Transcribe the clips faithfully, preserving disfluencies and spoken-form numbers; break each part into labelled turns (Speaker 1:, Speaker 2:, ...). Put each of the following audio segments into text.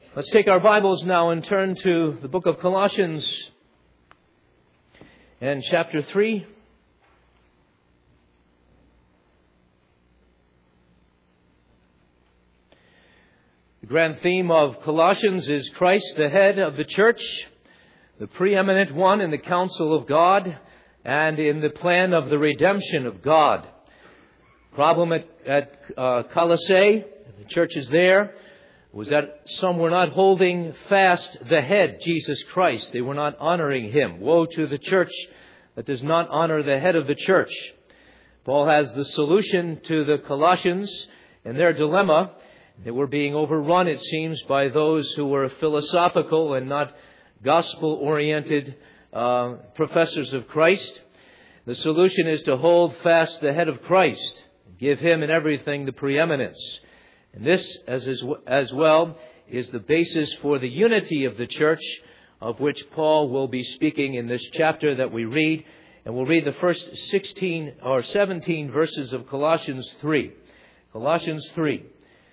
Speaker 1: Let's take our Bibles now and turn to the book of Colossians and chapter three. The grand theme of Colossians is Christ, the head of the church, the preeminent one in the counsel of God and in the plan of the redemption of God. Problem at, at uh, Colossae, the churches there, was that some were not holding fast the head, Jesus Christ. They were not honoring Him. Woe to the church that does not honor the head of the church. Paul has the solution to the Colossians and their dilemma. They were being overrun, it seems, by those who were philosophical and not gospel-oriented uh, professors of Christ. The solution is to hold fast the head of Christ, give Him in everything the preeminence. And this, as, is, as well, is the basis for the unity of the church, of which Paul will be speaking in this chapter that we read. And we'll read the first sixteen or seventeen verses of Colossians three. Colossians three.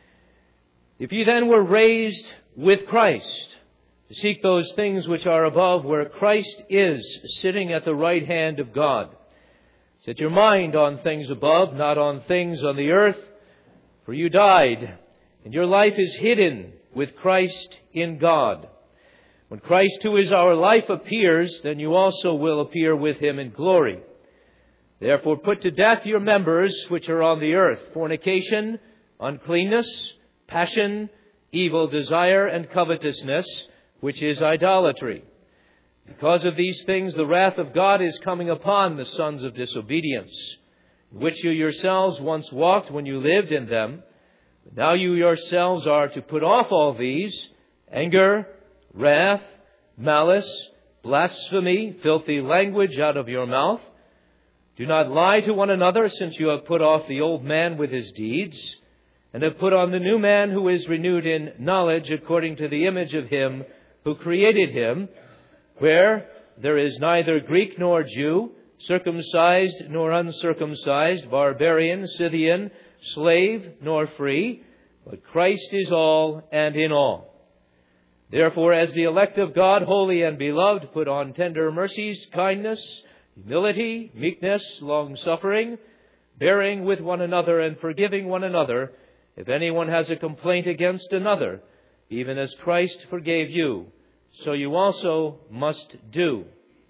Speaker 1: If you then were raised with Christ, to seek those things which are above, where Christ is, sitting at the right hand of God. Set your mind on things above, not on things on the earth. For you died, and your life is hidden with Christ in God. When Christ, who is our life, appears, then you also will appear with Him in glory. Therefore put to death your members which are on the earth: fornication, uncleanness, passion, evil desire, and covetousness, which is idolatry. Because of these things the wrath of God is coming upon the sons of disobedience, in which you yourselves once walked when you lived in them. But now you yourselves are to put off all these: anger, wrath, malice, blasphemy, filthy language out of your mouth. Do not lie to one another, since you have put off the old man with his deeds, and have put on the new man, who is renewed in knowledge according to the image of Him who created him, where there is neither Greek nor Jew, circumcised nor uncircumcised, barbarian, Scythian, slave nor free, but Christ is all and in all. Therefore, as the elect of God, holy and beloved, put on tender mercies, kindness, humility, meekness, long-suffering, bearing with one another and forgiving one another, if anyone has a complaint against another, even as Christ forgave you, so you also must do.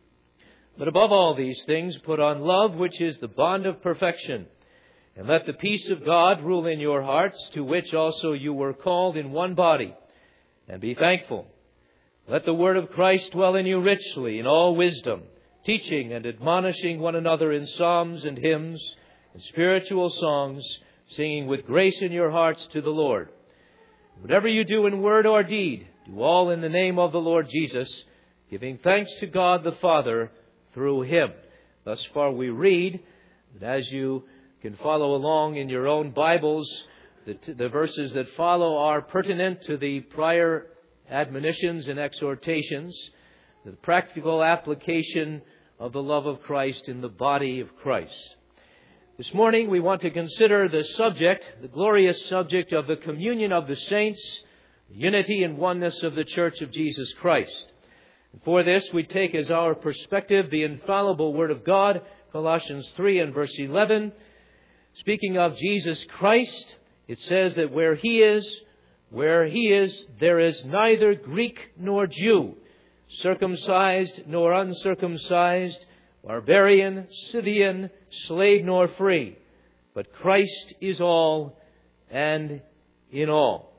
Speaker 1: But above all these things, put on love, which is the bond of perfection. And let the peace of God rule in your hearts, to which also you were called in one body. And be thankful. Let the word of Christ dwell in you richly in all wisdom, teaching and admonishing one another in psalms and hymns and spiritual songs, singing with grace in your hearts to the Lord. Whatever you do in word or deed, do all in the name of the Lord Jesus, giving thanks to God the Father through Him. Thus far we read that as you can follow along in your own Bibles, the, t- the verses that follow are pertinent to the prior admonitions and exhortations, the practical application of the love of Christ in the body of Christ. This morning we want to consider the subject, the glorious subject of the communion of the saints, the unity and oneness of the Church of Jesus Christ. And for this we take as our perspective the infallible Word of God, Colossians three and verse eleven. Speaking of Jesus Christ, it says that where He is, where He is, there is neither Greek nor Jew, circumcised nor uncircumcised, barbarian, Scythian, slave nor free, but Christ is all and in all.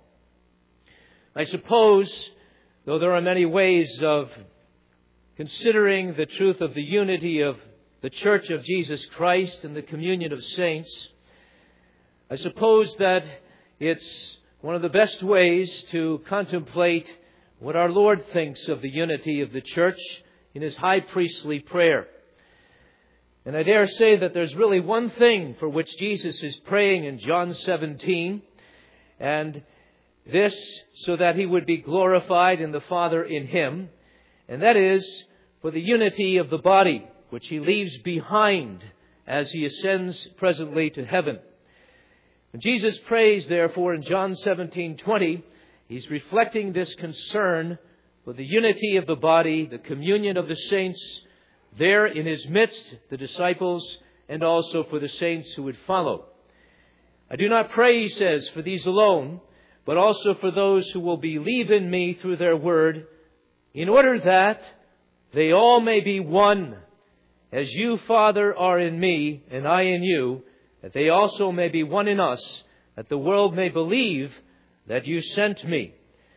Speaker 1: I suppose, though there are many ways of considering the truth of the unity of the Church of Jesus Christ and the communion of saints, I suppose that it's one of the best ways to contemplate what our Lord thinks of the unity of the church in His high priestly prayer. And I dare say that there's really one thing for which Jesus is praying in John seventeen, and this so that He would be glorified and the Father in Him, and that is for the unity of the body, which He leaves behind as He ascends presently to heaven. And Jesus prays, therefore, in John seventeen twenty, He's reflecting this concern for the unity of the body, the communion of the saints, there in his midst, the disciples, and also for the saints who would follow. I do not pray, he says, for these alone, but also for those who will believe in me through their word, in order that they all may be one, as you, Father, are in me, and I in you, that they also may be one in us, that the world may believe that you sent me.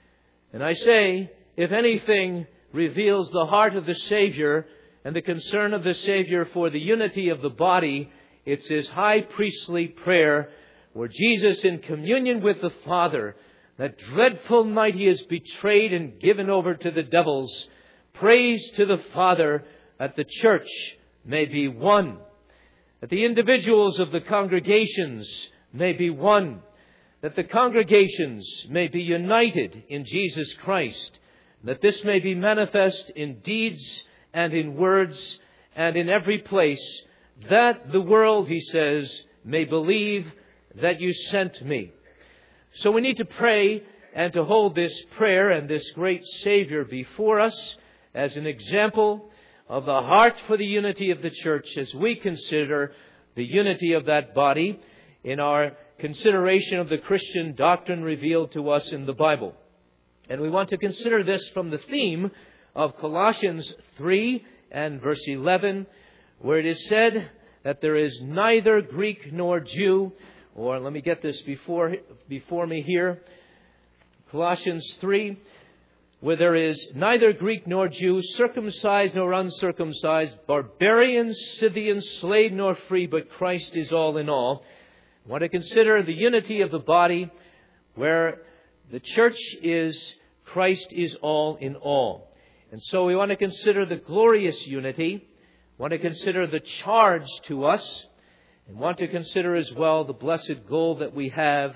Speaker 1: And I say, if anything reveals the heart of the Savior and the concern of the Savior for the unity of the body, it's his high priestly prayer, where Jesus, in communion with the Father, that dreadful night he is betrayed and given over to the devils, prays to the Father that the church may be one, that the individuals of the congregations may be one, that the congregations may be united in Jesus Christ, that this may be manifest in deeds and in words and in every place, that the world, he says, may believe that you sent me. So we need to pray and to hold this prayer and this great Savior before us as an example of the heart for the unity of the church as we consider the unity of that body in our consideration of the Christian doctrine revealed to us in the Bible. And we want to consider this from the theme of Colossians three and verse eleven, where it is said that there is neither Greek nor Jew, or let me get this before, before me here. Colossians three, where there is neither Greek nor Jew, circumcised nor uncircumcised, barbarian, Scythian, slave nor free, but Christ is all in all. I want to consider the unity of the body, where the church is Christ is all in all. And so we want to consider the glorious unity, want to consider the charge to us, and want to consider as well the blessed goal that we have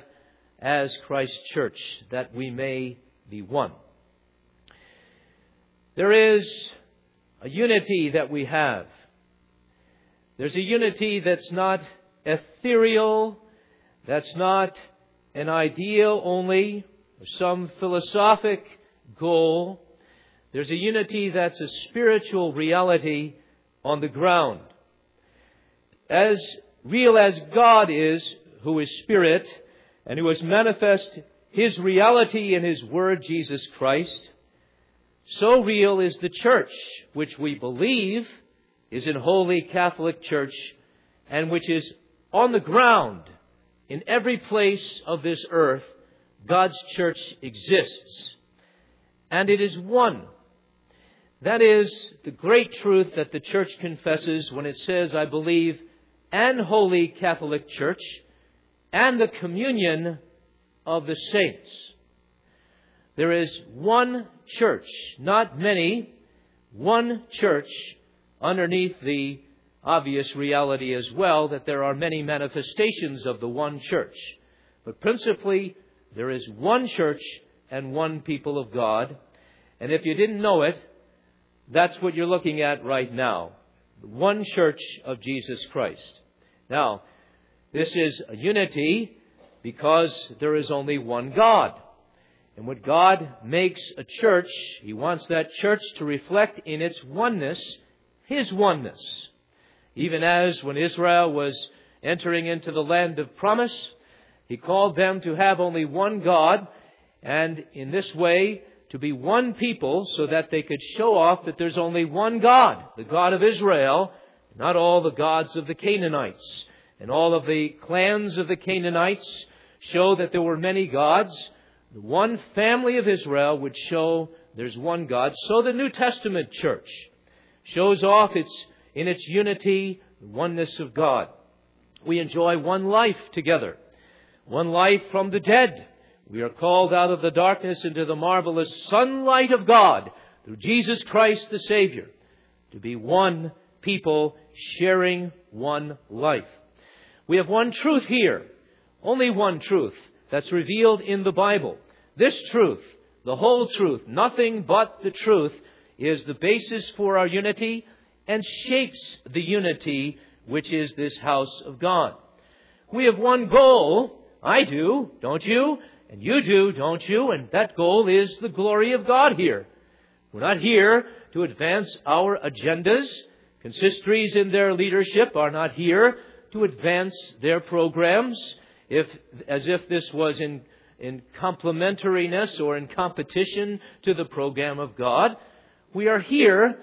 Speaker 1: as Christ's church, that we may be one. There is a unity that we have. There's a unity that's not ethereal, that's not an ideal only, or some philosophic goal. There's a unity that's a spiritual reality on the ground. As real as God is, who is Spirit, and who has manifest His reality in His Word, Jesus Christ, so real is the church, which we believe is in Holy Catholic Church, and which is on the ground in every place of this earth. God's church exists, and it is one. That is the great truth that the church confesses when it says, I believe, and Holy Catholic Church, and the communion of the saints. There is one church, not many, one church, underneath the obvious reality as well that there are many manifestations of the one church. But principally, there is one church and one people of God. And if you didn't know it, that's what you're looking at right now. The one church of Jesus Christ. Now, this is a unity because there is only one God. And when God makes a church, He wants that church to reflect in its oneness His oneness. Even as when Israel was entering into the land of promise, He called them to have only one God, and in this way to be one people so that they could show off that there's only one God, the God of Israel, not all the gods of the Canaanites. And all of the clans of the Canaanites show that there were many gods. The one family of Israel would show there's one God. So the New Testament church shows off its in its unity, the oneness of God. We enjoy one life together, one life from the dead. We are called out of the darkness into the marvelous sunlight of God through Jesus Christ the Savior, to be one people sharing one life. We have one truth here, only one truth that's revealed in the Bible. This truth, the whole truth, nothing but the truth, is the basis for our unity and shapes the unity which is this house of God. We have one goal, I do, don't you? and you do, don't you? And that goal is the glory of God here. We're not here to advance our agendas. Consistories in their leadership are not here to advance their programs, if as if this was in, in complementariness or in competition to the program of God. We are here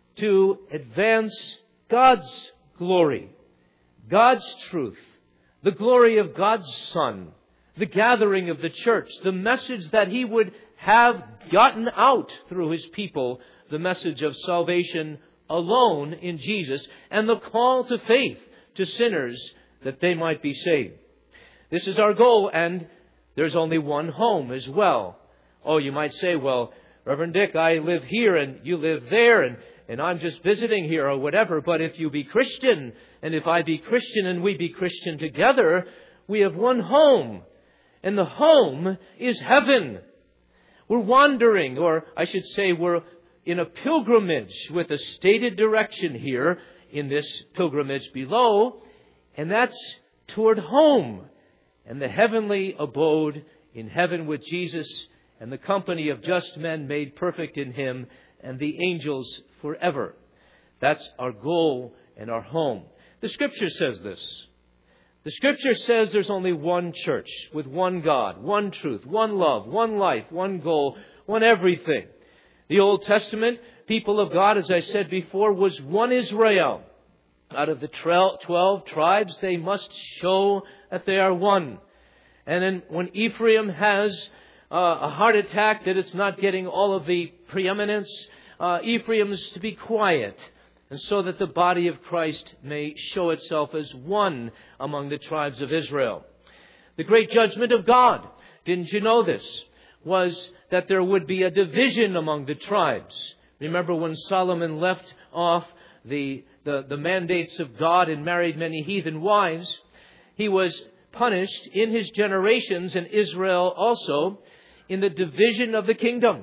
Speaker 1: to advance God's glory, God's truth, the glory of God's Son, the gathering of the church, the message that He would have gotten out through His people, the message of salvation alone in Jesus, and the call to faith to sinners that they might be saved. This is our goal, and there's only one home as well. Oh, you might say, well, Reverend Dick, I live here and you live there, and, and I'm just visiting here or whatever. But if you be Christian, and if I be Christian and we be Christian together, we have one home. And the home is heaven. We're wandering, or I should say we're in a pilgrimage with a stated direction here in this pilgrimage below, and that's toward home and the heavenly abode in heaven with Jesus and the company of just men made perfect in Him and the angels forever. That's our goal and our home. The Scripture says this. The Scripture says there's only one church with one God, one truth, one love, one life, one goal, one everything. The Old Testament people of God, as I said before, was one Israel. Out of the twelve tribes, they must show that they are one. And then when Ephraim has uh, a heart attack that it's not getting all of the preeminence, uh, Ephraim is to be quiet, and so that the body of Christ may show itself as one among the tribes of Israel. The great judgment of God, didn't you know this, was that there would be a division among the tribes. Remember when Solomon left off the, the, the mandates of God and married many heathen wives, he was punished in his generations, and Israel also, in the division of the kingdom.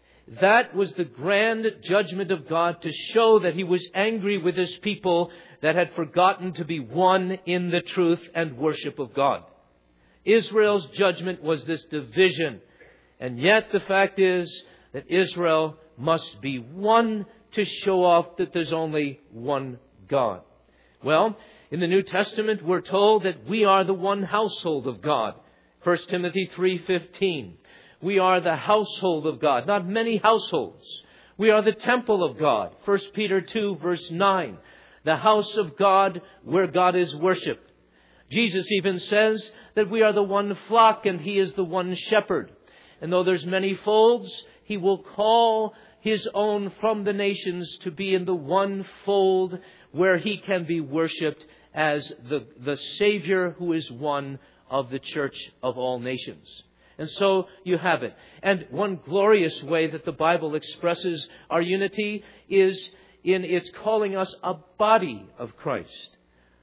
Speaker 1: That was the grand judgment of God to show that He was angry with His people that had forgotten to be one in the truth and worship of God. Israel's judgment was this division. And yet the fact is that Israel must be one to show off that there's only one God. Well, in the New Testament, we're told that we are the one household of God. First Timothy three fifteen. We are the household of God, not many households. We are the temple of God. First Peter two verse nine. The house of God where God is worshipped. Jesus even says that we are the one flock and He is the one shepherd. And though there's many folds, He will call His own from the nations to be in the one fold where He can be worshipped as the, the Savior who is one of the church of all nations. And so you have it. And one glorious way that the Bible expresses our unity is in its calling us a body of Christ.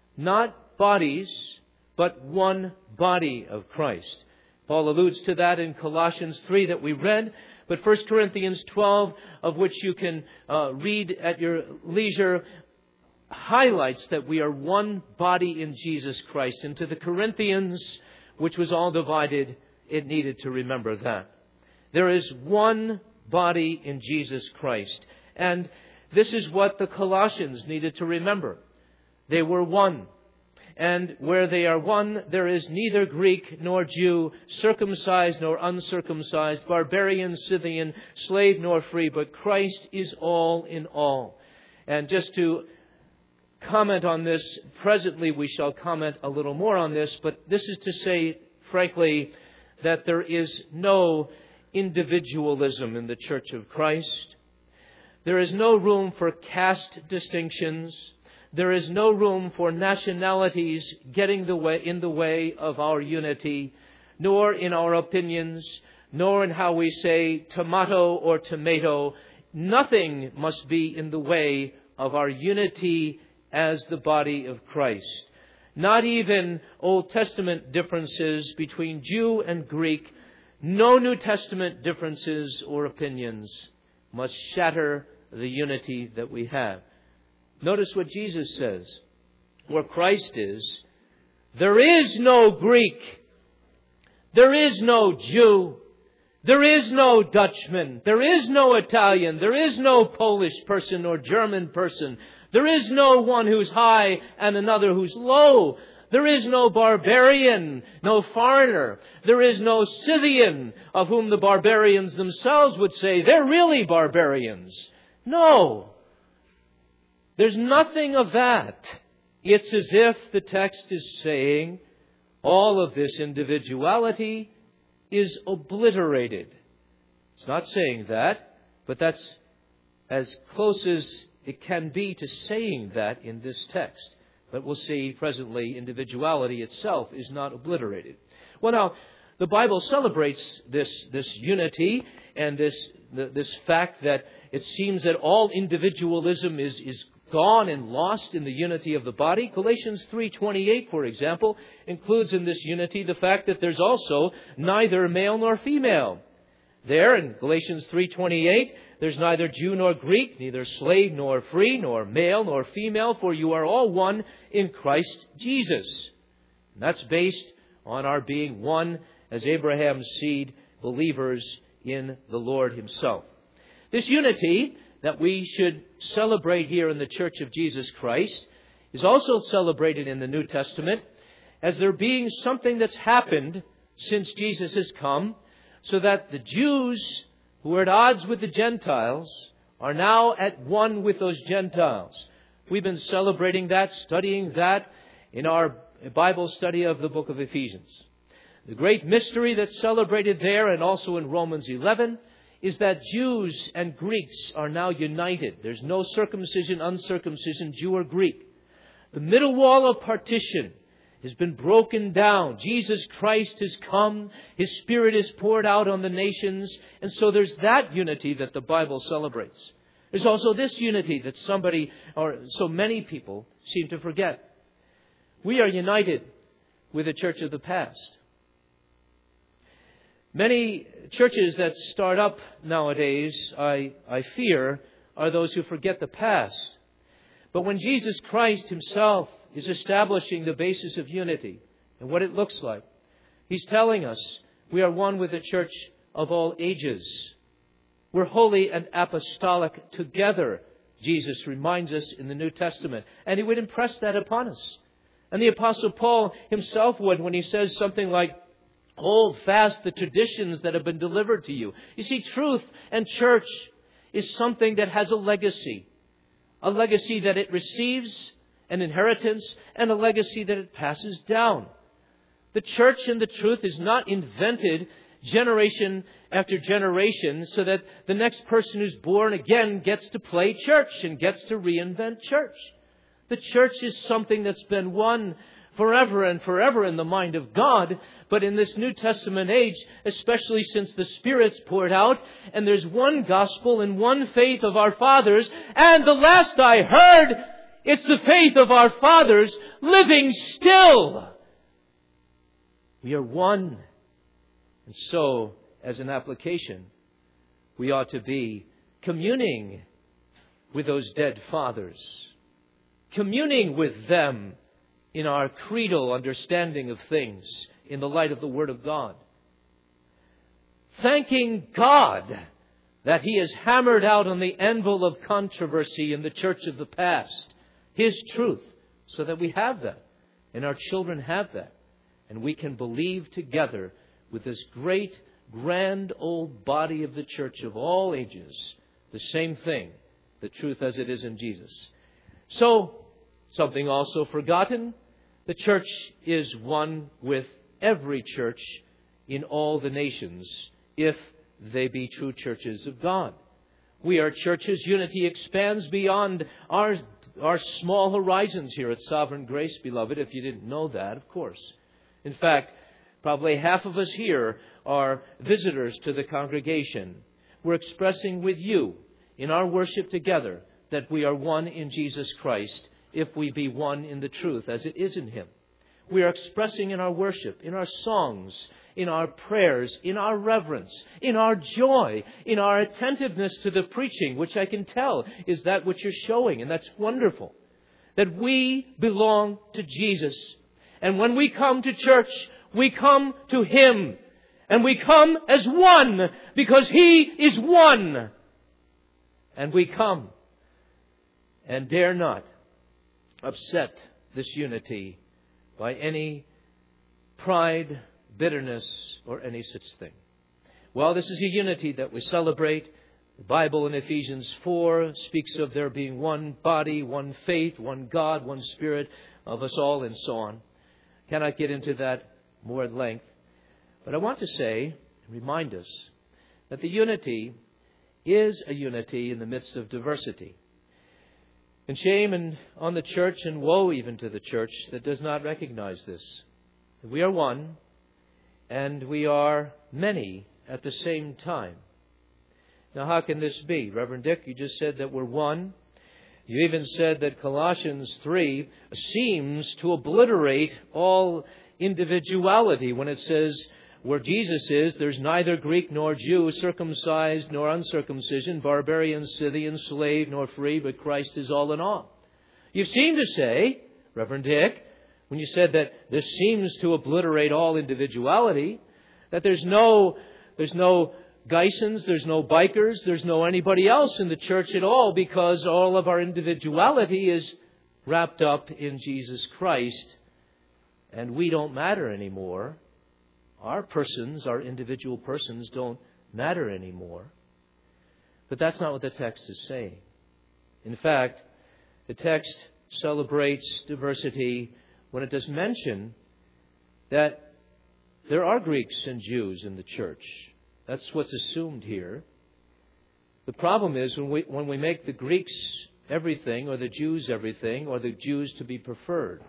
Speaker 1: Not bodies, but one body of Christ. Paul alludes to that in Colossians three that we read. But First Corinthians twelve, of which you can uh, read at your leisure, highlights that we are one body in Jesus Christ. And to the Corinthians, which was all divided, it needed to remember that. There is one body in Jesus Christ. And this is what the Colossians needed to remember. They were one. And where they are one, there is neither Greek nor Jew, circumcised nor uncircumcised, barbarian, Scythian, slave nor free, but Christ is all in all. And just to comment on this, presently we shall comment a little more on this, but this is to say, frankly, that there is no individualism in the Church of Christ. There is no room for caste distinctions. There is no room for nationalities getting the way, in the way of our unity, nor in our opinions, nor in how we say tomato or tomato. Nothing must be in the way of our unity as the body of Christ. Not even Old Testament differences between Jew and Greek. No New Testament differences or opinions must shatter the unity that we have. Notice what Jesus says. Where Christ is, there is no Greek. There is no Jew. There is no Dutchman. There is no Italian. There is no Polish person or German person. There is no one who's high and another who's low. There is no barbarian, no foreigner. There is no Scythian, of whom the barbarians themselves would say they're really barbarians. No. There's nothing of that. It's as if the text is saying all of this individuality is obliterated. It's not saying that, but that's as close as it can be to saying that in this text. But we'll see presently individuality itself is not obliterated. Well, now, the Bible celebrates this, this unity and this, this fact that it seems that all individualism is, is gone and lost in the unity of the body. Galatians three twenty-eight, for example, includes in this unity the fact that there's also neither male nor female. There in Galatians three twenty-eight, there's neither Jew nor Greek, neither slave nor free, nor male nor female, for you are all one in Christ Jesus. And that's based on our being one as Abraham's seed, believers in the Lord Himself. This unity that we should celebrate here in the Church of Jesus Christ is also celebrated in the New Testament as there being something that's happened since Jesus has come, so that the Jews who are at odds with the Gentiles are now at one with those Gentiles. We've been celebrating that, studying that in our Bible study of the book of Ephesians. The great mystery that's celebrated there and also in Romans eleven is that Jews and Greeks are now united. There's no circumcision, uncircumcision, Jew or Greek. The middle wall of partition has been broken down. Jesus Christ has come. His Spirit is poured out on the nations. And so there's that unity that the Bible celebrates. There's also this unity that somebody, or so many people, seem to forget. We are united with the church of the past. Many churches that start up nowadays, I, I fear, are those who forget the past. But when Jesus Christ Himself is establishing the basis of unity and what it looks like, He's telling us we are one with the church of all ages. We're holy and apostolic together, Jesus reminds us in the New Testament. And He would impress that upon us. And the Apostle Paul himself would when he says something like, hold fast the traditions that have been delivered to you. You see, truth and church is something that has a legacy. A legacy that it receives, an inheritance, and a legacy that it passes down. The church and the truth is not invented generation after generation so that the next person who's born again gets to play church and gets to reinvent church. The church is something that's been one forever and forever in the mind of God. But in this New Testament age, especially since the Spirit's poured out, and there's one gospel and one faith of our fathers, and the last I heard, it's the faith of our fathers living still. We are one. And so, as an application, we ought to be communing with those dead fathers, communing with them in our creedal understanding of things in the light of the Word of God. Thanking God that He has hammered out on the anvil of controversy in the church of the past His truth, so that we have that, and our children have that, and we can believe together with this great, grand old body of the church of all ages, the same thing, the truth as it is in Jesus. So, something also forgotten, the church is one with every church in all the nations, if they be true churches of God. We are churches. Unity expands beyond our, our small horizons here at Sovereign Grace, beloved, if you didn't know that, of course. In fact, probably half of us here are visitors to the congregation. We're expressing with you in our worship together that we are one in Jesus Christ, if we be one in the truth as it is in Him. We are expressing in our worship, in our songs, in our prayers, in our reverence, in our joy, in our attentiveness to the preaching, which I can tell is that which you're showing, and that's wonderful. That we belong to Jesus. And when we come to church, we come to Him. And we come as one because He is one. And we come and dare not upset this unity by any pride, bitterness, or any such thing. Well, this is a unity that we celebrate. The Bible in Ephesians four speaks of there being one body, one faith, one God, one Spirit of us all, and so on. Cannot get into that more at length. But I want to say, remind us, that the unity is a unity in the midst of diversity. And shame and on the church, and woe even to the church that does not recognize this. We are one, and we are many at the same time. Now, how can this be? Reverend Dick, you just said that we're one. You even said that Colossians three seems to obliterate all individuality when it says, where Jesus is, there's neither Greek nor Jew, circumcised nor uncircumcision, barbarian, Scythian, slave nor free, but Christ is all in all. You seem to say, Reverend Dick, when you said that this seems to obliterate all individuality, that there's no, there's no Geissens, there's no bikers, there's no anybody else in the church at all, because all of our individuality is wrapped up in Jesus Christ, and we don't matter anymore. Our persons, our individual persons, don't matter anymore. But that's not what the text is saying. In fact, the text celebrates diversity when it does mention that there are Greeks and Jews in the church. That's what's assumed here. The problem is when we, when we make the Greeks everything, or the Jews everything, or the Jews to be preferred.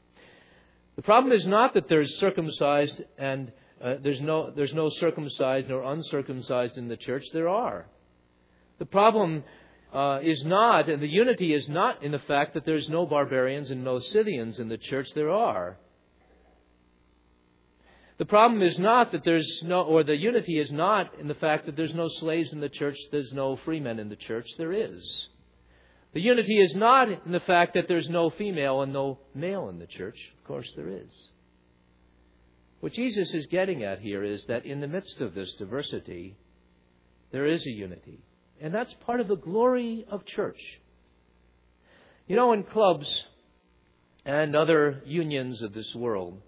Speaker 1: The problem is not that there's circumcised and uh, there's no there's no circumcised nor uncircumcised in the church. There are. The problem uh, is not, and the unity is not in the fact that there's no barbarians and no Scythians in the church. There are. The problem is not that there's no, or the unity is not in the fact that there's no slaves in the church, there's no free men in the church. There is. The unity is not in the fact that there's no female and no male in the church. Of course there is. What Jesus is getting at here is that in the midst of this diversity, there is a unity. And that's part of the glory of church. You know, in clubs and other unions of this world,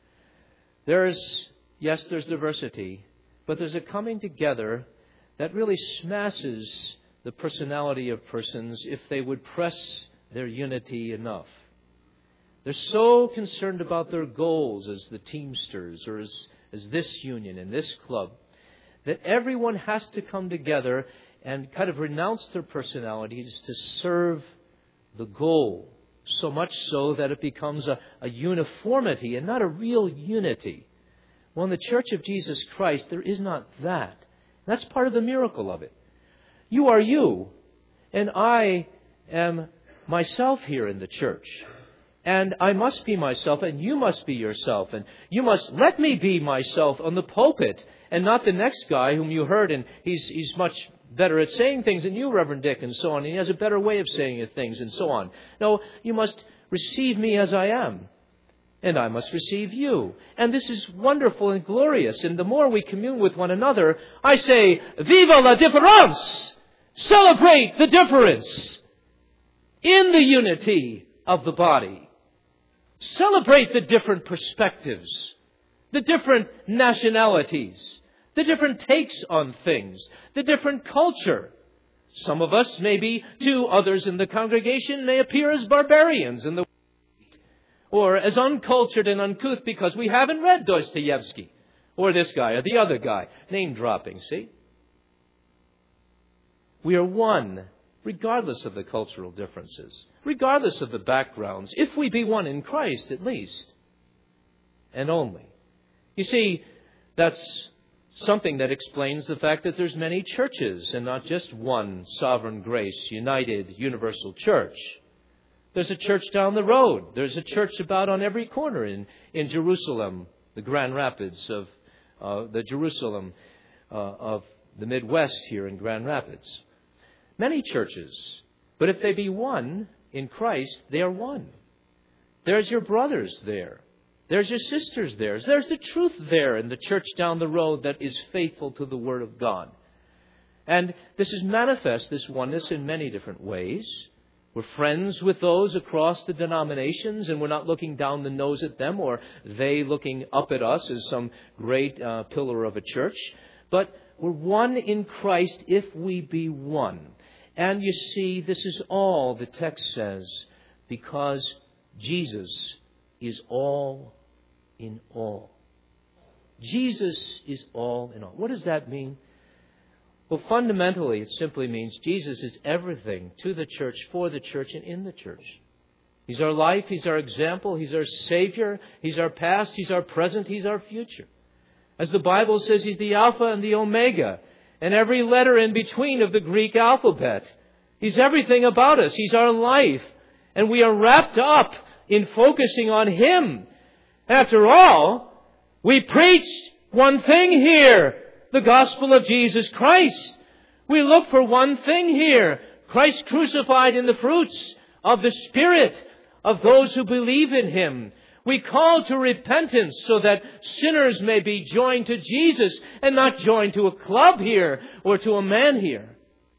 Speaker 1: there's, yes, there's diversity, but there's a coming together that really smashes the personality of persons if they would press their unity enough. They're so concerned about their goals as the Teamsters or as, as this union and this club that everyone has to come together and kind of renounce their personalities to serve the goal. So much so that it becomes a, a uniformity and not a real unity. Well, in the Church of Jesus Christ, there is not that. That's part of the miracle of it. You are you, and I am myself here in the church. And I must be myself, and you must be yourself. And you must let me be myself on the pulpit, and not the next guy whom you heard, and he's he's much better at saying things than you, Reverend Dick, and so on. And he has a better way of saying things, and so on. No, you must receive me as I am, and I must receive you. And this is wonderful and glorious. And the more we commune with one another, I say, Viva la différence! Celebrate the difference in the unity of the body. Celebrate the different perspectives, the different nationalities, the different takes on things, the different culture. Some of us, maybe to others in the congregation, may appear as barbarians in the or as uncultured and uncouth because we haven't read Dostoevsky or this guy or the other guy. Name dropping, see? We are one, regardless of the cultural differences, regardless of the backgrounds, if we be one in Christ at least, and only. You see, that's something that explains the fact that there's many churches and not just one Sovereign Grace, United, Universal Church. There's a church down the road. There's a church about on every corner in, in Jerusalem, the Grand Rapids of uh, the Jerusalem uh, of the Midwest here in Grand Rapids. Many churches. But if they be one in Christ, they are one. There's your brothers there. There's your sisters there. There's the truth there in the church down the road that is faithful to the Word of God. And this is manifest, this oneness, in many different ways. We're friends with those across the denominations, and we're not looking down the nose at them or they looking up at us as some great uh, pillar of a church. But we're one in Christ if we be one. And you see, this is all the text says, because Jesus is all in all. Jesus is all in all. What does that mean? Well, fundamentally, it simply means Jesus is everything to the church, for the church, and in the church. He's our life. He's our example. He's our Savior. He's our past. He's our present. He's our future. As the Bible says, He's the Alpha and the Omega, and every letter in between of the Greek alphabet. He's everything about us. He's our life. And we are wrapped up in focusing on Him. After all, we preach one thing here. The gospel of Jesus Christ. We look for one thing here. Christ crucified in the fruits of the Spirit of those who believe in Him. We call to repentance so that sinners may be joined to Jesus and not joined to a club here or to a man here.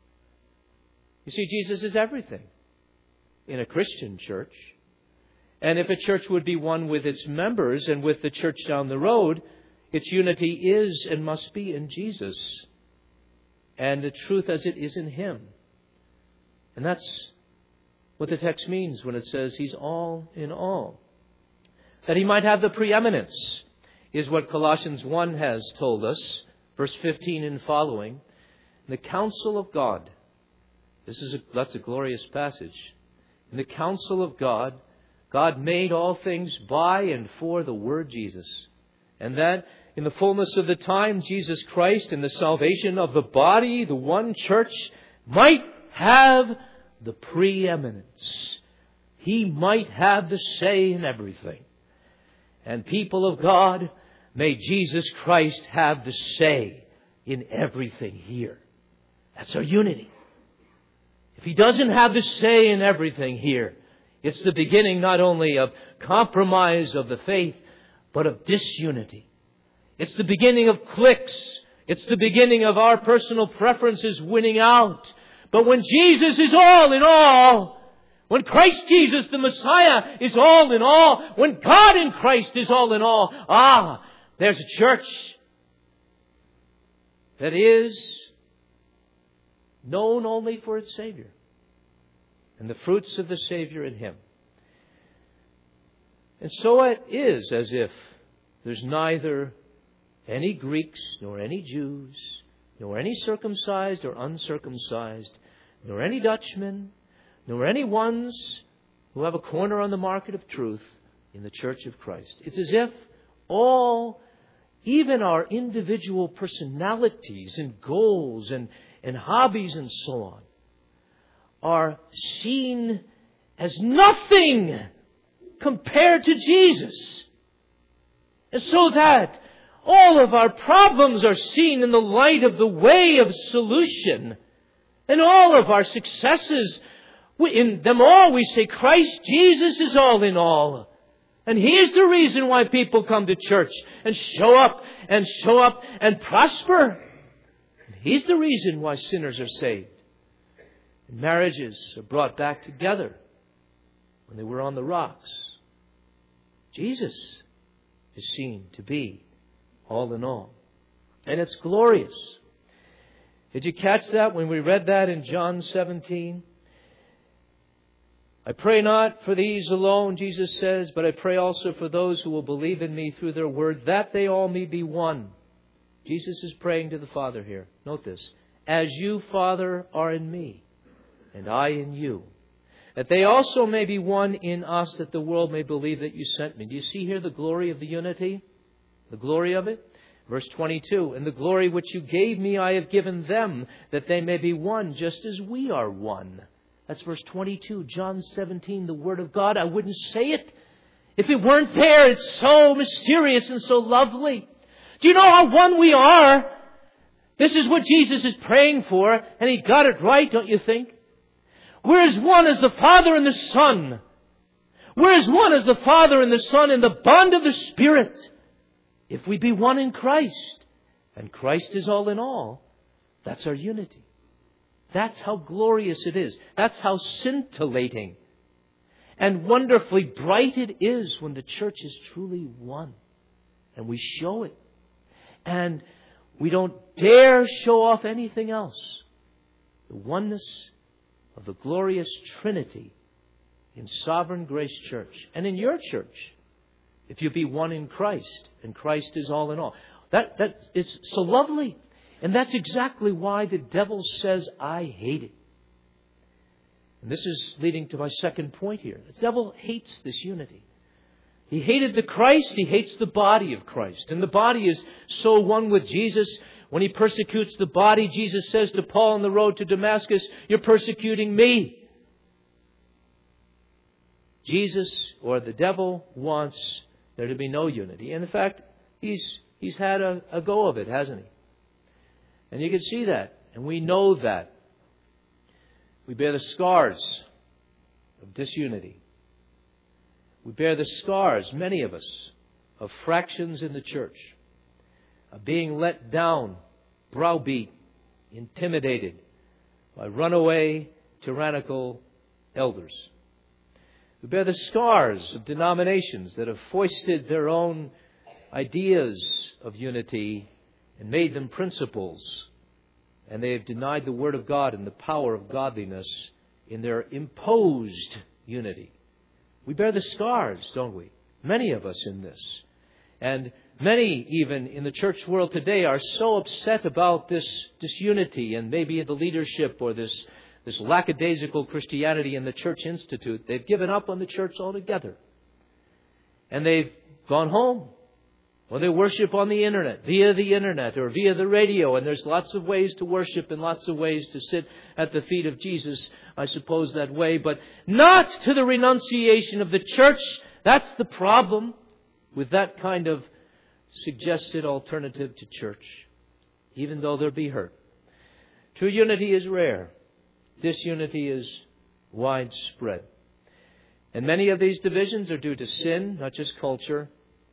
Speaker 1: You see, Jesus is everything in a Christian church. And if a church would be one with its members and with the church down the road, its unity is and must be in Jesus, and the truth as it is in Him. And that's what the text means when it says He's all in all. That He might have the preeminence is what Colossians one has told us, verse fifteen and following. In the counsel of God, this is a, that's a glorious passage. In the counsel of God, God made all things by and for the Word Jesus. And that in the fullness of the time, Jesus Christ and the salvation of the body, the one church, might have the preeminence. He might have the say in everything. And people of God, may Jesus Christ have the say in everything here. That's our unity. If He doesn't have the say in everything here, it's the beginning not only of compromise of the faith, but of disunity. It's the beginning of cliques. It's the beginning of our personal preferences winning out. But when Jesus is all in all, when Christ Jesus, the Messiah, is all in all, when God in Christ is all in all, ah, there's a church that is known only for its Savior and the fruits of the Savior in Him. And so it is as if there's neither any Greeks, nor any Jews, nor any circumcised or uncircumcised, nor any Dutchmen, nor any ones who have a corner on the market of truth in the church of Christ. It's as if all, even our individual personalities and goals and, and hobbies and so on, are seen as nothing compared to Jesus. And so that all of our problems are seen in the light of the way of solution. And all of our successes, in them all we say Christ Jesus is all in all. And He is the reason why people come to church and show up and show up and prosper. He's the reason why sinners are saved. And marriages are brought back together when they were on the rocks. Jesus is seen to be all in all. And it's glorious. Did you catch that when we read that in John seventeen? I pray not for these alone, Jesus says, but I pray also for those who will believe in me through their word, that they all may be one. Jesus is praying to the Father here. Note this. As you, Father, are in me, and I in you, that they also may be one in us, that the world may believe that you sent me. Do you see here the glory of the unity? The glory of it? Verse twenty-two, and the glory which you gave me I have given them, that they may be one, just as we are one. That's verse twenty-two, John seventeen, the Word of God. I wouldn't say it if it weren't there. It's so mysterious and so lovely. Do you know how one we are? This is what Jesus is praying for, and He got it right, don't you think? We're as one as the Father and the Son. We're as one as the Father and the Son in the bond of the Spirit. If we be one in Christ, and Christ is all in all, that's our unity. That's how glorious it is. That's how scintillating and wonderfully bright it is when the church is truly one. And we show it. And we don't dare show off anything else. The oneness of the glorious Trinity in Sovereign Grace Church and in your church. If you be one in Christ, and Christ is all in all. That, that is so lovely. And that's exactly why the devil says, I hate it. And this is leading to my second point here. The devil hates this unity. He hated the Christ. He hates the body of Christ. And the body is so one with Jesus. When he persecutes the body, Jesus says to Paul on the road to Damascus, you're persecuting me. Jesus, or the devil, wants there to be no unity. And in fact, he's he's had a, a go of it, hasn't he? And you can see that. And we know that. We bear the scars of disunity. We bear the scars, many of us, of fractions in the church, of being let down, browbeat, intimidated by runaway, tyrannical elders. We bear the scars of denominations that have foisted their own ideas of unity and made them principles. And they have denied the Word of God and the power of godliness in their imposed unity. We bear the scars, don't we? Many of us in this. And many even in the church world today are so upset about this disunity and maybe the leadership or this, this lackadaisical Christianity in the Church Institute. They've given up on the church altogether. And they've gone home. Or they worship on the internet, via the internet or via the radio. And there's lots of ways to worship and lots of ways to sit at the feet of Jesus, I suppose, that way. But not to the renunciation of the church. That's the problem with that kind of suggested alternative to church, even though there be hurt. True unity is rare. Disunity is widespread. And many of these divisions are due to sin, not just culture.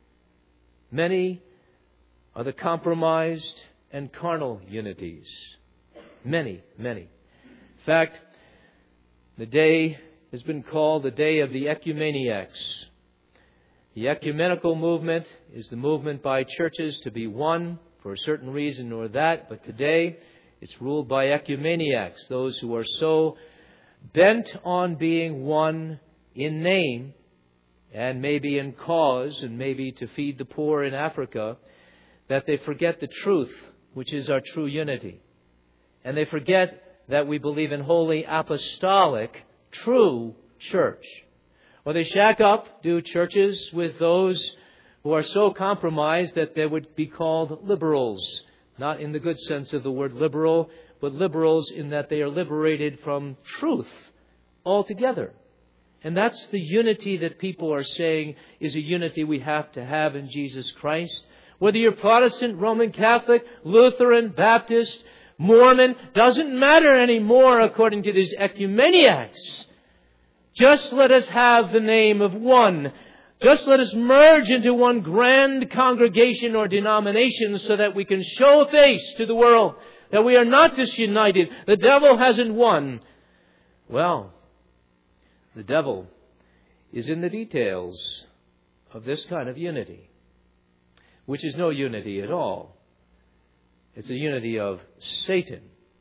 Speaker 1: Many are the compromised and carnal unities. Many, many. In fact, the day has been called the day of the ecumeniacs. The ecumenical movement is the movement by churches to be one for a certain reason or that, but today it's ruled by ecumeniacs, those who are so bent on being one in name and maybe in cause, and maybe to feed the poor in Africa, that they forget the truth, which is our true unity. And they forget that we believe in holy, apostolic, true church. Or they shack up, do churches with those who are so compromised that they would be called liberals. Not in the good sense of the word liberal, but liberals in that they are liberated from truth altogether. And that's the unity that people are saying is a unity we have to have in Jesus Christ. Whether you're Protestant, Roman Catholic, Lutheran, Baptist, Mormon, doesn't matter anymore according to these ecumeniacs. Just let us have the name of one. Just let us merge into one grand congregation or denomination so that we can show face to the world that we are not disunited. The devil hasn't won. Well, the devil is in the details of this kind of unity, which is no unity at all. It's a unity of Satan,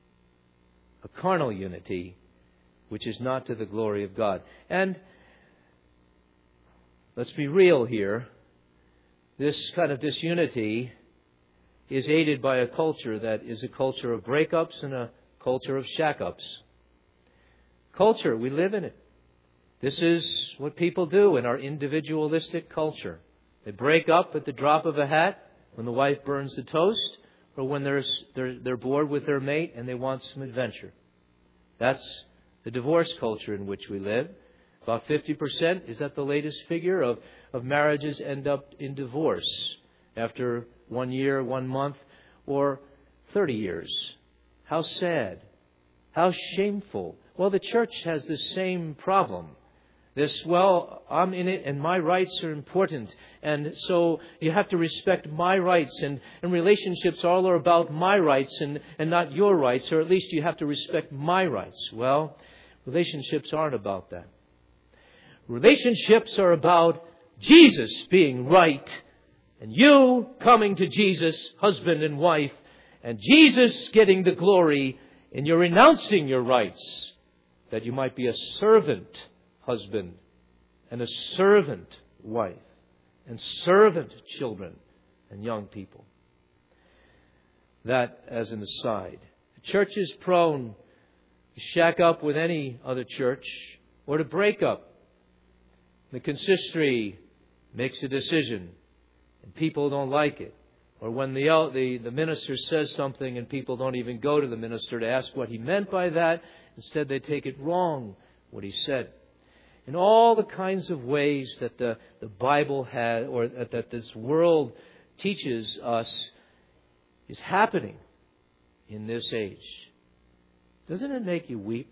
Speaker 1: a carnal unity, which is not to the glory of God. And let's be real here. This kind of disunity is aided by a culture that is a culture of breakups and a culture of shack-ups. Culture, we live in it. This is what people do in our individualistic culture. They break up at the drop of a hat when the wife burns the toast, or when they're, they're, they're bored with their mate and they want some adventure. That's the divorce culture in which we live. About fifty percent, is that the latest figure, of, of marriages end up in divorce after one year, one month, or thirty years. How sad. How shameful. Well, the church has the same problem. This, well, I'm in it and my rights are important. And so you have to respect my rights. And, and relationships all are about my rights and, and not your rights. Or at least you have to respect my rights. Well, relationships aren't about that. Relationships are about Jesus being right. And you coming to Jesus, husband and wife. And Jesus getting the glory. And you're renouncing your rights. That you might be a servant husband and a servant wife and servant children and young people. That as an aside. The church is prone to shack up with any other church or to break up. The consistory makes a decision and people don't like it. Or when the, the, the minister says something and people don't even go to the minister to ask what he meant by that. Instead they take it wrong, what he said. In all the kinds of ways that the, the Bible has, or that, that this world teaches us, is happening in this age. Doesn't it make you weep?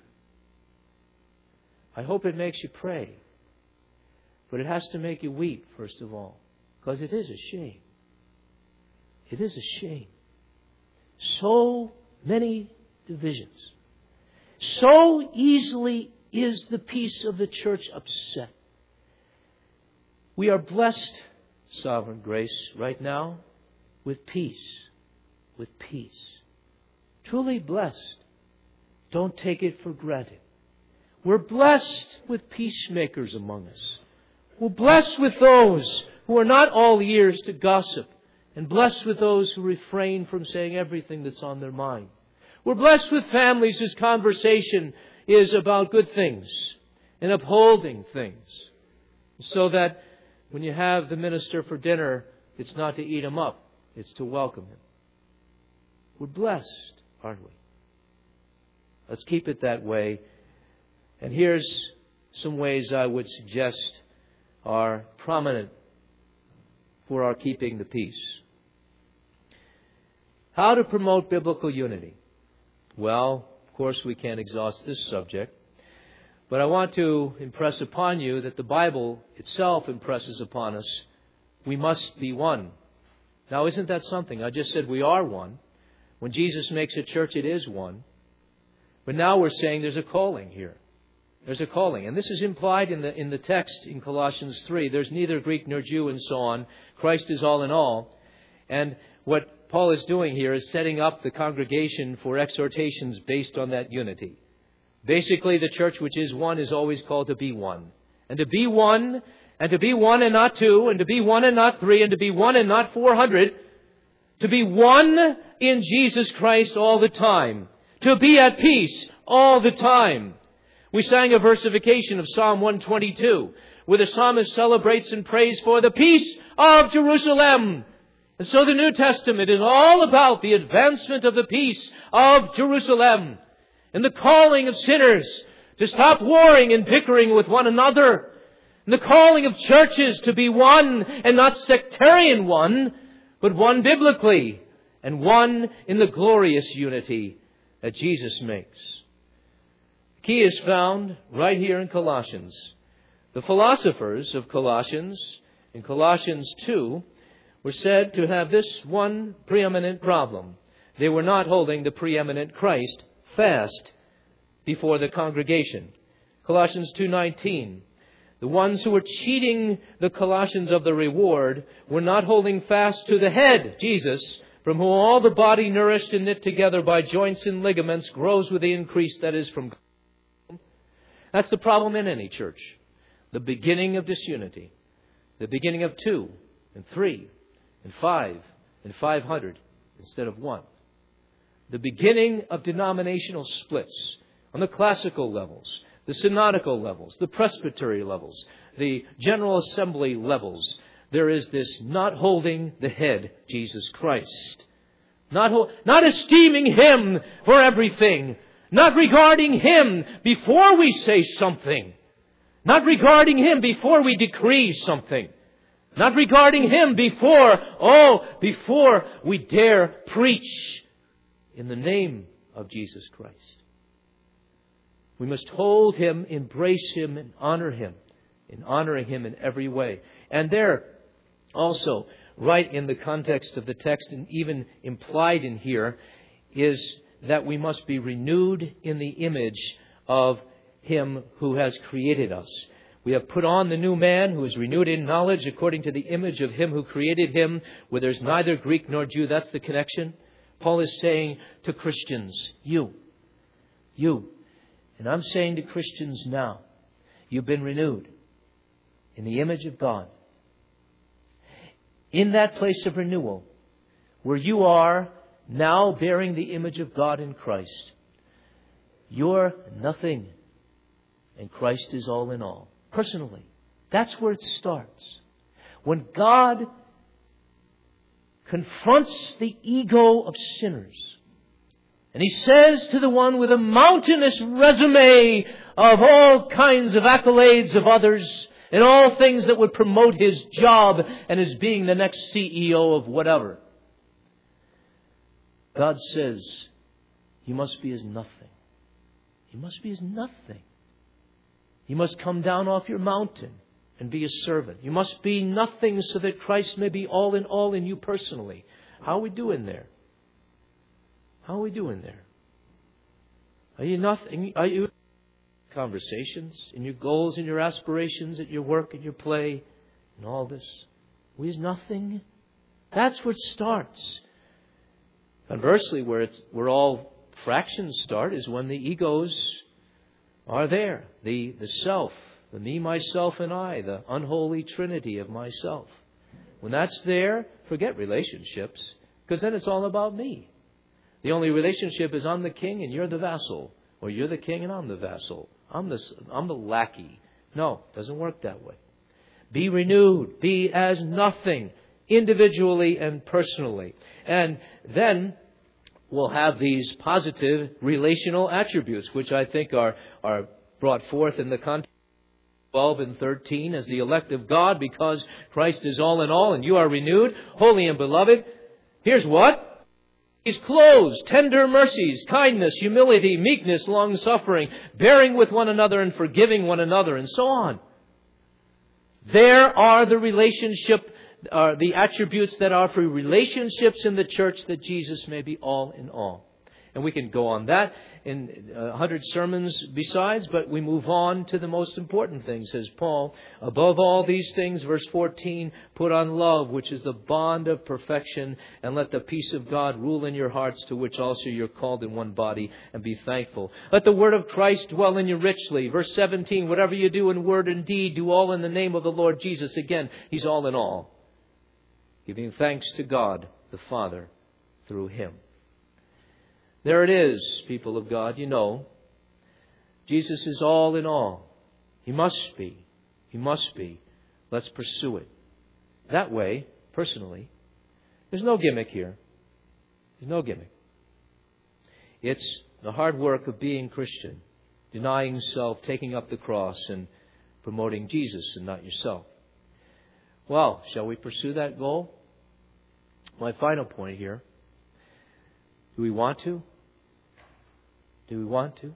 Speaker 1: I hope it makes you pray. But it has to make you weep, first of all. Because it is a shame. It is a shame. So many divisions. So easily is the peace of the church upset. We are blessed, sovereign grace, right now with peace. With peace. Truly blessed. Don't take it for granted. We're blessed with peacemakers among us. We're blessed with those who are not all ears to gossip. And blessed with those who refrain from saying everything that's on their mind. We're blessed with families whose conversation is about good things and upholding things. So that when you have the minister for dinner, it's not to eat him up, it's to welcome him. We're blessed, aren't we? Let's keep it that way. And here's some ways I would suggest are prominent for our keeping the peace. How to promote biblical unity? Well, of course, we can't exhaust this subject. But I want to impress upon you that the Bible itself impresses upon us we must be one. Now, isn't that something? I just said we are one. When Jesus makes a church, it is one. But now we're saying there's a calling here. There's a calling. And this is implied in the in the text in Colossians three. There's neither Greek nor Jew and so on. Christ is all in all. And what Paul is doing here is setting up the congregation for exhortations based on that unity. Basically, the church which is one is always called to be one. And to be one, and to be one and not two, and to be one and not three, and to be one and not four hundred. To be one in Jesus Christ all the time. To be at peace all the time. We sang a versification of Psalm one twenty-two, where the psalmist celebrates and prays for the peace of Jerusalem. And so the New Testament is all about the advancement of the peace of Jerusalem and the calling of sinners to stop warring and bickering with one another, and the calling of churches to be one and not sectarian one, but one biblically and one in the glorious unity that Jesus makes. The key is found right here in Colossians. The philosophers of Colossians, in Colossians two, were said to have this one preeminent problem. They were not holding the preeminent Christ fast before the congregation. Colossians two nineteen. The ones who were cheating the Colossians of the reward were not holding fast to the head, Jesus, from whom all the body nourished and knit together by joints and ligaments grows with the increase that is from God. That's the problem in any church. The beginning of disunity. The beginning of two and three and five and five hundred instead of one. The beginning of denominational splits on the classical levels, the synodical levels, the presbytery levels, the general assembly levels. There is this not holding the head, Jesus Christ. Not, ho- not esteeming Him for everything. Not regarding Him before we say something. Not regarding Him before we decree something. Not regarding Him before, oh, before we dare preach in the name of Jesus Christ. We must hold Him, embrace Him, and honor Him in honoring Him in every way. And there also, right in the context of the text and even implied in here, is that we must be renewed in the image of Him who has created us. We have put on the new man who is renewed in knowledge according to the image of Him who created him, where there's neither Greek nor Jew. That's the connection. Paul is saying to Christians, you, you, and I'm saying to Christians now, you've been renewed in the image of God. In that place of renewal, where you are now bearing the image of God in Christ, you're nothing, and Christ is all in all. Personally, that's where it starts. When God confronts the ego of sinners, and He says to the one with a mountainous resume of all kinds of accolades of others, and all things that would promote his job and his being the next C E O of whatever, God says, you must be as nothing. You must be as nothing. You must come down off your mountain and be a servant. You must be nothing so that Christ may be all in all in you personally. How are we doing there? How are we doing there? Are you nothing? Are you conversations, in your goals, in your aspirations, at your work, at your play, and all this? We is nothing. That's where it starts. Conversely, where it's where all fractions start is when the egos are there. The, the self, the me, myself, and I, the unholy trinity of myself. When that's there, forget relationships, because then it's all about me. The only relationship is I'm the king and you're the vassal, or you're the king and I'm the vassal. I'm the, I'm the lackey. No, it doesn't work that way. Be renewed. Be as nothing, individually and personally. And then we'll have these positive relational attributes, which I think are, are brought forth in the context of twelve and thirteen as the elect of God, because Christ is all in all and you are renewed, holy and beloved. Here's what? He's clothed, tender mercies, kindness, humility, meekness, long-suffering, bearing with one another and forgiving one another, and so on. There are the relationship Uh, the attributes that are for relationships in the church, that Jesus may be all in all. And we can go on that in a hundred sermons besides, but we move on to the most important thing, says Paul. Above all these things, verse fourteen, put on love, which is the bond of perfection, and let the peace of God rule in your hearts, to which also you're called in one body, and be thankful. Let the word of Christ dwell in you richly. Verse seventeen, whatever you do in word and deed, do all in the name of the Lord Jesus. Again, He's all in all, giving thanks to God the Father through Him. There it is, people of God. You know, Jesus is all in all. He must be. He must be. Let's pursue it. That way, personally, there's no gimmick here. There's no gimmick. It's the hard work of being Christian, denying self, taking up the cross, and promoting Jesus and not yourself. Well, shall we pursue that goal? My final point here. Do we want to? Do we want to?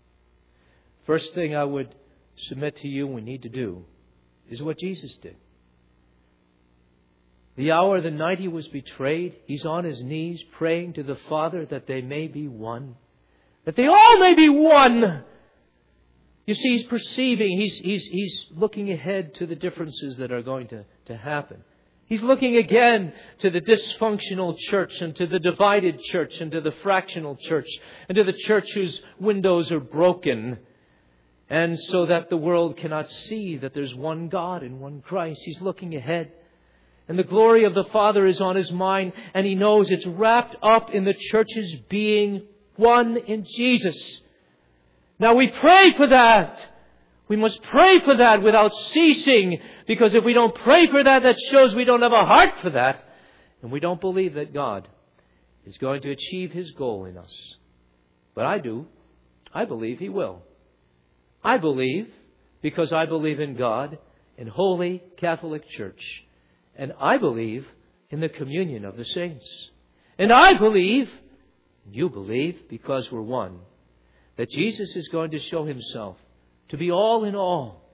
Speaker 1: First thing I would submit to you we need to do is what Jesus did. The hour, the night He was betrayed, He's on His knees praying to the Father that they may be one. That they all may be one. You see, He's perceiving, He's, he's, he's looking ahead to the differences that are going to, to happen. He's looking again to the dysfunctional church and to the divided church and to the fractional church and to the church whose windows are broken, and so that the world cannot see that there's one God and one Christ. He's looking ahead. And the glory of the Father is on His mind, and He knows it's wrapped up in the church's being one in Jesus. Now we pray for that. We must pray for that without ceasing, because if we don't pray for that, that shows we don't have a heart for that, and we don't believe that God is going to achieve His goal in us. But I do. I believe He will. I believe because I believe in God, in Holy Catholic Church, and I believe in the communion of the saints. And I believe, you believe, because we're one, that Jesus is going to show Himself to be all in all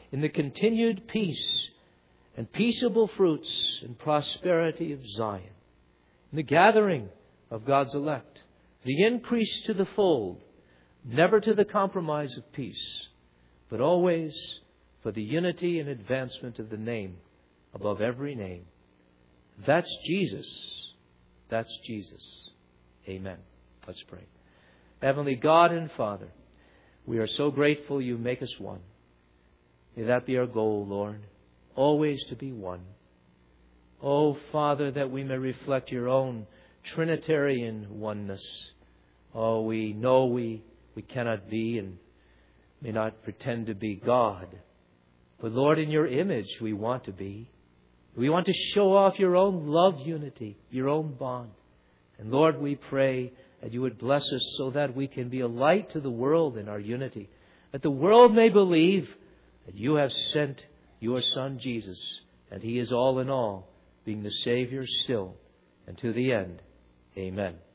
Speaker 1: in the continued peace and peaceable fruits and prosperity of Zion, in the gathering of God's elect, the increase to the fold, never to the compromise of peace, but always for the unity and advancement of the name above every name. That's Jesus. That's Jesus. Amen. Let's pray. Heavenly God and Father, we are so grateful you make us one. May that be our goal, Lord, always to be one. Oh, Father, that we may reflect your own Trinitarian oneness. Oh, we know we, we cannot be and may not pretend to be God. But Lord, in your image we want to be. We want to show off your own love unity, your own bond. And Lord, we pray that you would bless us so that we can be a light to the world in our unity. That the world may believe that you have sent your Son Jesus, and He is all in all, being the Savior still, and to the end. Amen.